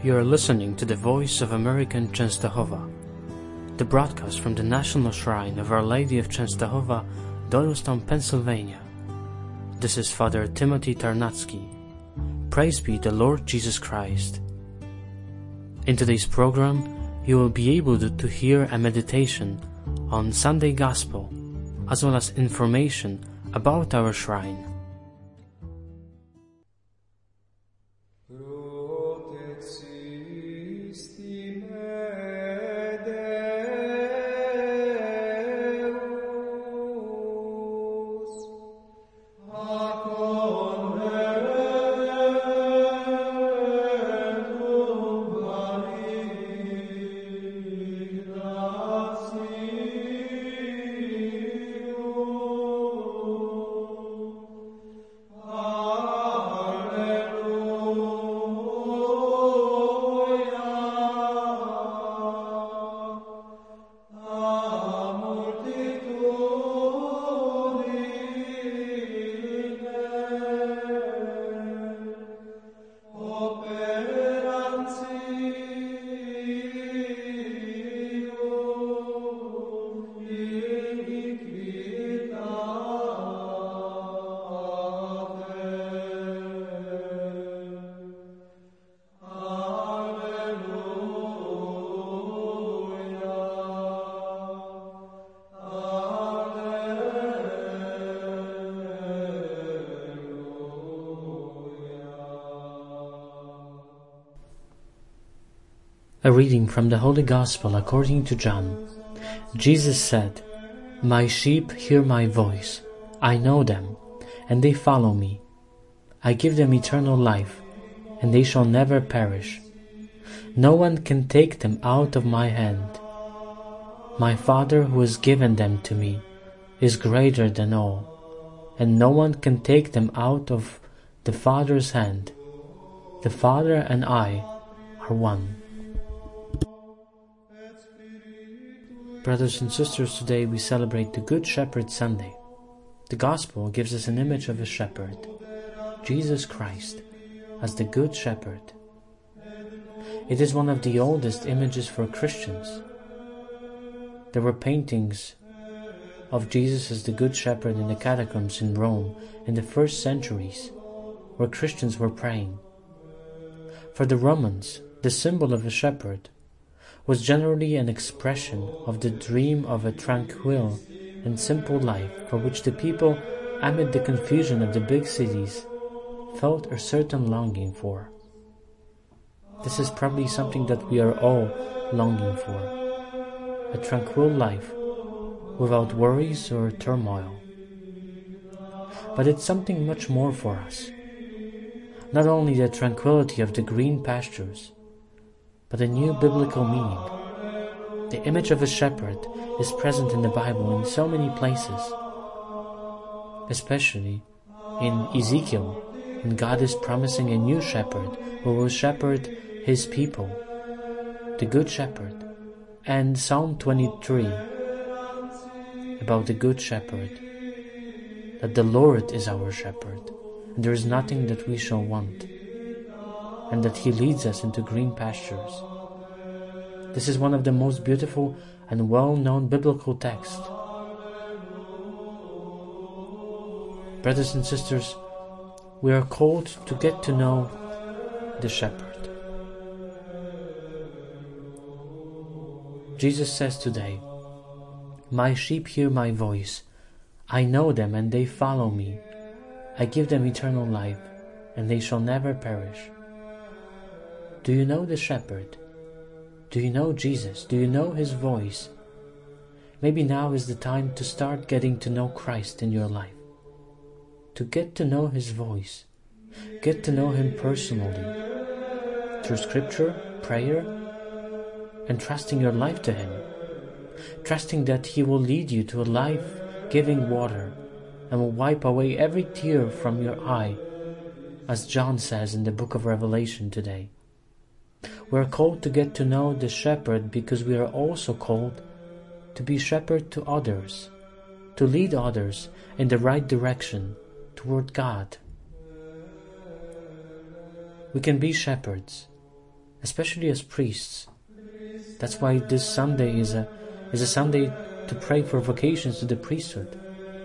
You are listening to the Voice of American Częstochowa, the broadcast from the National Shrine of Our Lady of Częstochowa, Doylestown, Pennsylvania. This is Father Timothy Tarnacki. Praise be the Lord Jesus Christ. In today's program, you will be able to hear a meditation on Sunday Gospel, as well as information about our shrine. A reading from the Holy Gospel according to John. Jesus said, "My sheep hear my voice. I know them, and they follow me. I give them eternal life, and they shall never perish. No one can take them out of my hand. My Father who has given them to me is greater than all, and no one can take them out of the Father's hand. The Father and I are one." Brothers and sisters, today we celebrate the Good Shepherd Sunday. The Gospel gives us an image of a shepherd, Jesus Christ, as the Good Shepherd. It is one of the oldest images for Christians. There were paintings of Jesus as the Good Shepherd in the catacombs in Rome in the first centuries, where Christians were praying. For the Romans, the symbol of a shepherd was generally an expression of the dream of a tranquil and simple life for which the people, amid the confusion of the big cities, felt a certain longing for. This is probably something that we are all longing for, a tranquil life without worries or turmoil. But it's something much more for us. Not only the tranquility of the green pastures, but a new biblical meaning. The image of a shepherd is present in the Bible in so many places, especially in Ezekiel, when God is promising a new shepherd who will shepherd his people, the Good Shepherd, and Psalm 23 about the Good Shepherd, that the Lord is our shepherd, and there is nothing that we shall want, and that He leads us into green pastures. This is one of the most beautiful and well-known biblical texts. Brothers and sisters, we are called to get to know the shepherd. Jesus says today, "My sheep hear my voice. I know them and they follow me. I give them eternal life, and they shall never perish." Do you know the shepherd? Do you know Jesus? Do you know His voice? Maybe now is the time to start getting to know Christ in your life. To get to know His voice. Get to know Him personally. Through scripture, prayer, and trusting your life to Him. Trusting that He will lead you to a life-giving water and will wipe away every tear from your eye, as John says in the book of Revelation today. We are called to get to know the shepherd because we are also called to be shepherd to others, to lead others in the right direction toward God. We can be shepherds, especially as priests. That's why this Sunday is a Sunday to pray for vocations to the priesthood.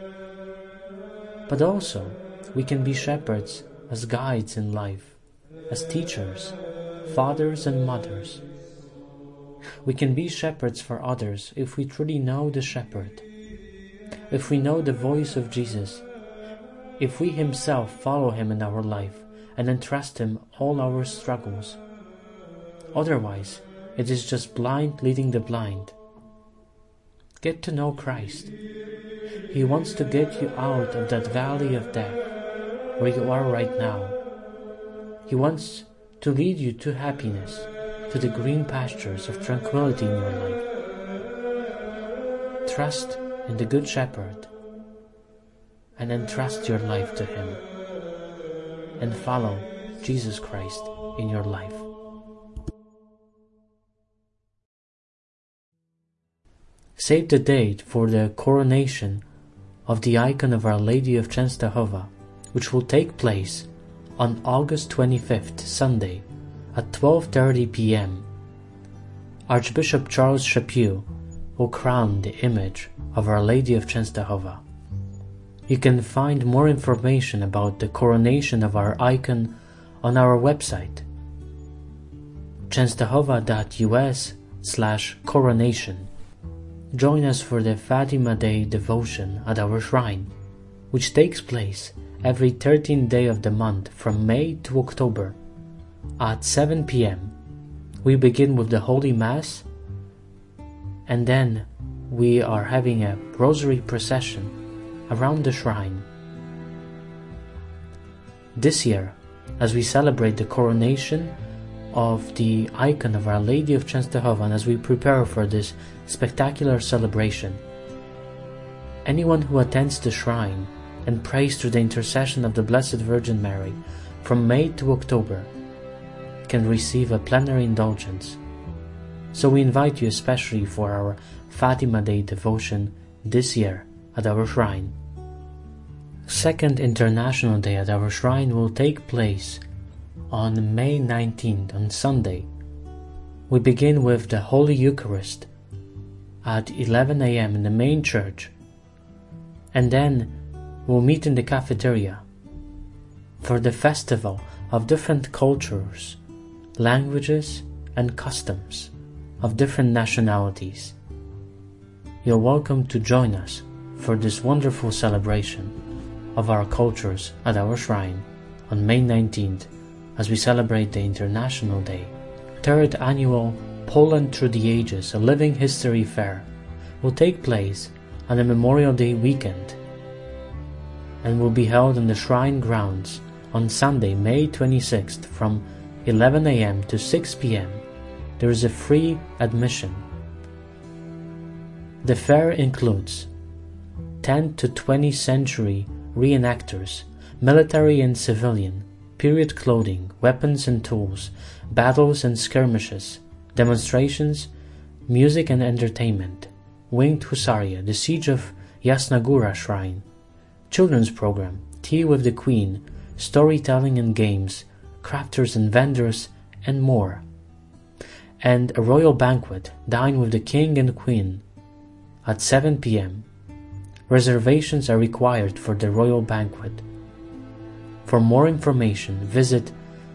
But also, we can be shepherds as guides in life, as teachers, fathers and mothers. We can be shepherds for others if we truly know the shepherd, if we know the voice of Jesus, if we himself follow him in our life and entrust him all our struggles. Otherwise, it is just blind leading the blind. Get to know Christ. He wants to get you out of that valley of death where you are right now. He wants to lead you to happiness, to the green pastures of tranquility in your life. Trust in the Good Shepherd and entrust your life to him, and follow Jesus Christ in your life. Save the date for the coronation of the icon of Our Lady of Częstochowa, which will take place on August 25th, Sunday, at 12:30 p.m. Archbishop Charles Chaput will crown the image of Our Lady of Częstochowa. You can find more information about the coronation of our icon on our website, częstochowa.us/coronation. Join us for the Fatima Day devotion at our shrine, which takes place every 13th day of the month from May to October at 7 p.m. We begin with the Holy Mass, and then we are having a rosary procession around the shrine. This year, as we celebrate the coronation of the icon of Our Lady of Częstochowa, and as we prepare for this spectacular celebration, anyone who attends the shrine and prays through the intercession of the Blessed Virgin Mary from May to October can receive a plenary indulgence. So we invite you especially for our Fatima Day devotion this year at our shrine. Second International Day at our shrine will take place on May 19th, on Sunday. We begin with the Holy Eucharist at 11 a.m. in the main church, and then we'll meet in the cafeteria for the festival of different cultures, languages, and customs of different nationalities. You're welcome to join us for this wonderful celebration of our cultures at our shrine on May 19th as we celebrate the International Day. Third annual Poland Through the Ages, a Living History Fair, will take place on a Memorial Day weekend and will be held in the shrine grounds on Sunday, May 26th from 11 a.m. to 6 p.m. There is a free admission. The fair includes 10 to 20th century reenactors, military and civilian, period clothing, weapons and tools, battles and skirmishes, demonstrations, music and entertainment, winged husaria, the siege of Jasna Góra Shrine, children's program, tea with the Queen, storytelling and games, crafters and vendors, and more. And a royal banquet, dine with the King and Queen, at 7 p.m. Reservations are required for the royal banquet. For more information, visit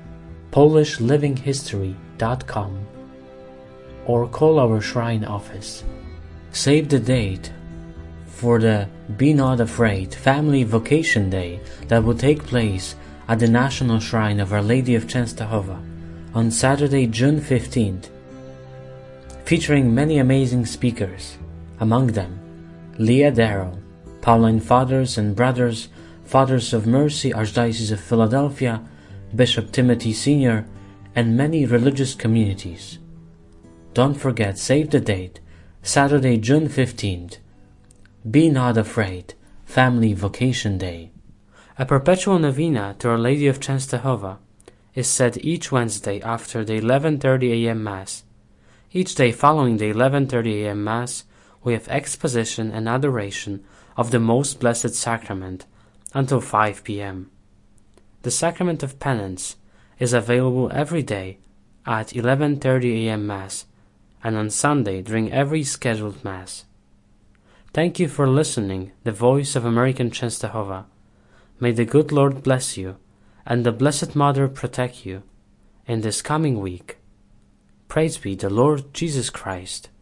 PolishLivingHistory.com or call our shrine office. Save the date for the Be Not Afraid Family Vocation Day that will take place at the National Shrine of Our Lady of Częstochowa on Saturday, June 15th, featuring many amazing speakers, among them Leah Darrow, Pauline Fathers and Brothers, Fathers of Mercy, Archdiocese of Philadelphia, Bishop Timothy Sr., and many religious communities. Don't forget, save the date, Saturday, June 15th. Be Not Afraid, Family Vocation Day. A perpetual novena to Our Lady of Częstochowa is said each Wednesday after the 11:30 a.m. Mass. Each day following the 11:30 a.m. Mass, we have exposition and adoration of the Most Blessed Sacrament until 5 p.m. The Sacrament of Penance is available every day at 11:30 a.m. Mass, and on Sunday during every scheduled Mass. Thank you for listening, the Voice of American Częstochowa. May the good Lord bless you, and the Blessed Mother protect you in this coming week. Praise be the Lord Jesus Christ.